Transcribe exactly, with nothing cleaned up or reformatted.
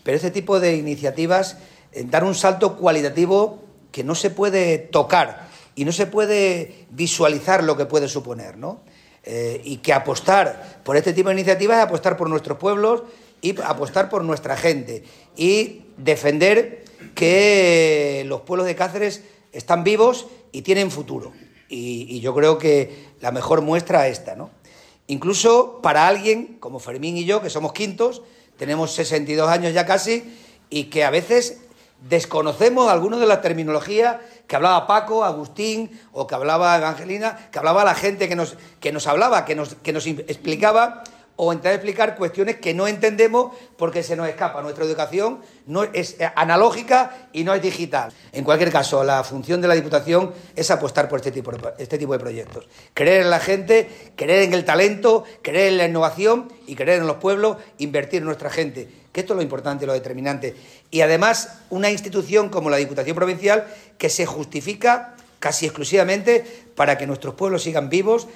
pero este tipo de iniciativas eh, dan un salto cualitativo que no se puede tocar y no se puede visualizar lo que puede suponer, ¿no? Eh, y que apostar por este tipo de iniciativas es apostar por nuestros pueblos y apostar por nuestra gente y defender que los pueblos de Cáceres están vivos y tienen futuro. Y, y yo creo que la mejor muestra es esta, ¿no? Incluso para alguien como Fermín y yo, que somos quintos, tenemos sesenta y dos años ya casi, y que a veces desconocemos algunas de las terminologías que hablaba Paco, Agustín, o que hablaba Evangelina, que hablaba la gente que nos, que nos hablaba, que nos, que nos explicaba, o intentar explicar cuestiones que no entendemos porque se nos escapa. Nuestra educación no es analógica y no es digital. En cualquier caso, la función de la Diputación es apostar por este tipo de, este tipo de proyectos. Creer en la gente, creer en el talento, creer en la innovación y creer en los pueblos, invertir en nuestra gente, que esto es lo importante, lo determinante. Y además, una institución como la Diputación Provincial que se justifica casi exclusivamente para que nuestros pueblos sigan vivos